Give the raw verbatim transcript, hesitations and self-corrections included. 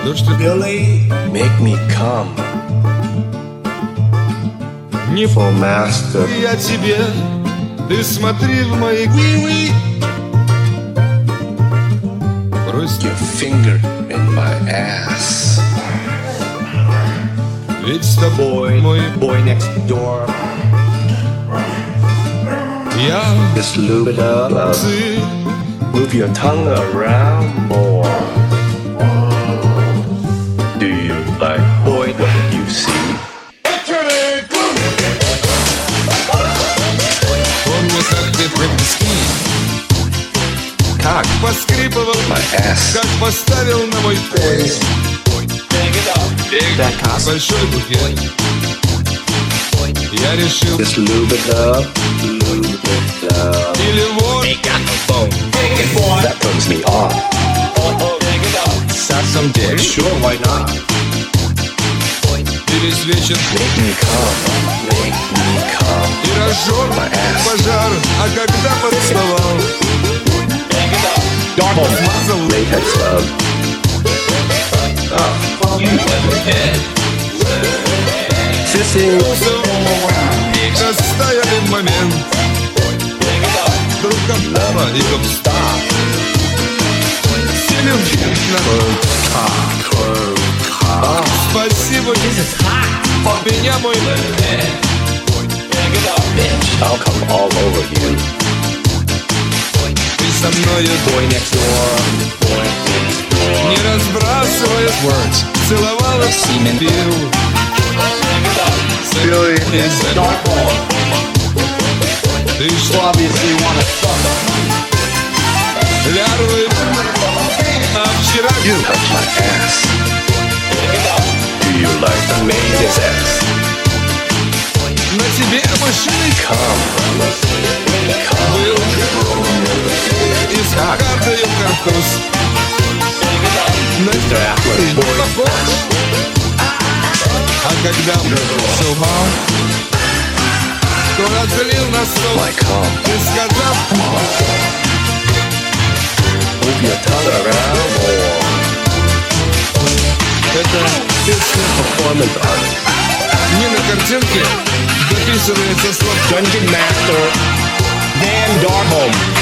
Billy, make me come. Не For master. я тебе, ты смотри в мои гривы. Брось Your finger in my ass. ведь с тобой мой Boy next door. я Just lube it up. ты. Move your tongue around more. Do you like boy what you see? Помню, как ты пропуски, Cock поскрипывал, my ass. как поставил на мой пояс That cock. большой букет. Я решил, Just lube it up. Lube it up. или вот That turns me on. suck some dick, Sure, why not? и весь вечер Make me come. Make me come. и разжег My ass. пожар, а когда поцеловал, смазал Latex love. Sissy. растаяли в момент. Вдруг обдала и гоп-стоп. Сели на спасибо, меня мой I'll come all over you. ты со мною Boy next door. Boy next door. не разбрасывая Words. целовала Semen. пил. Billy. Ты что, Obviously wanna fuck. лярвы? А вчера You touch my ass. Do you like the maid's ass? на тебе машиной Come. был из кардою картуз. На Mister Ackler. Boy. похож. А когда все упал, то разлил на стол My cum. и сказал, Move your tongue around more. это песня Performance art. не на картинке записывается слов Dungeon Master. Dan Darholm.